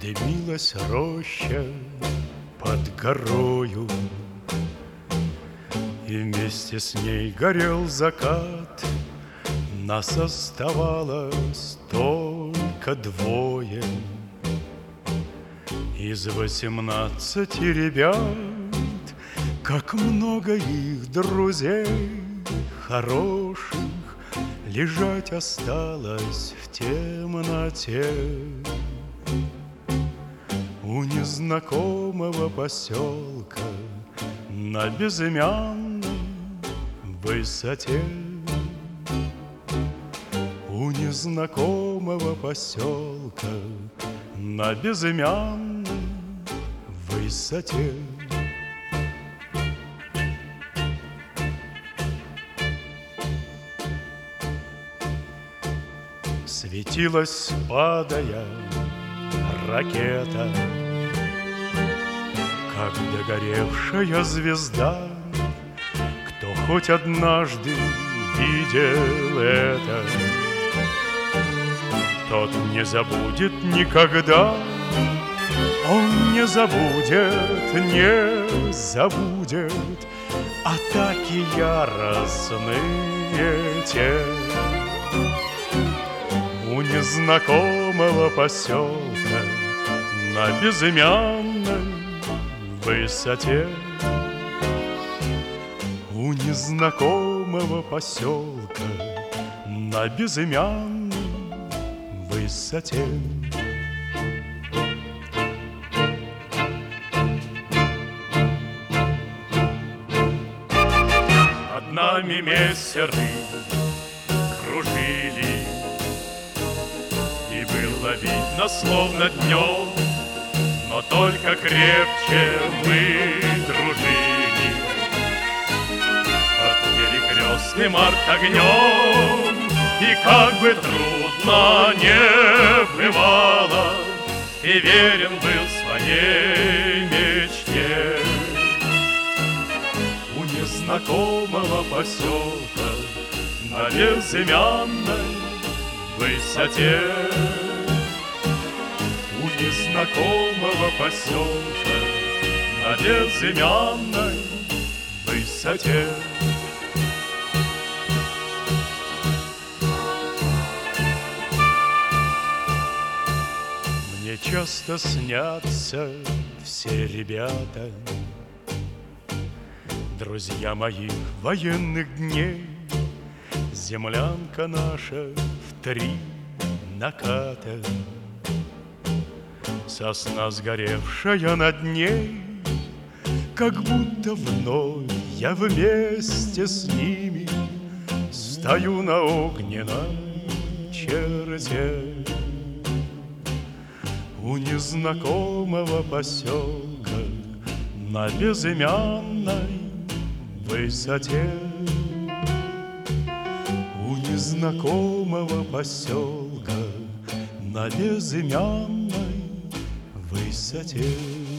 Дымилась роща под горою, и вместе с ней горел закат. Нас оставалось только двое из 18 ребят. Как много их друзей хороших лежать осталось в темноте у незнакомого поселка на безымянной высоте. У незнакомого поселка на безымянной высоте. Светилась, падая, ракета, как догоревшая звезда. Кто хоть однажды видел это, тот не забудет никогда. Он не забудет, не забудет атаки яростные те у незнакомого поселка на безымянной высоте. У незнакомого поселка на безымянной высоте. Над нами мессеры кружили, и было видно, словно днем, но только крепче мы дружили под перекрестным артогнем. И как бы трудно не бывало, и верен был своей мечте. У незнакомого поселка на безымянной высоте. У незнакомого поселка на безымянной высоте. Мне часто снятся все ребята, друзья моих военных дней. Землянка наша в 3 наката, сосна сгоревшая над ней. Как будто вновь я вместе с ними стою на огненном черте у незнакомого поселка на безымянной высоте. У незнакомого поселка на безымянной высоте.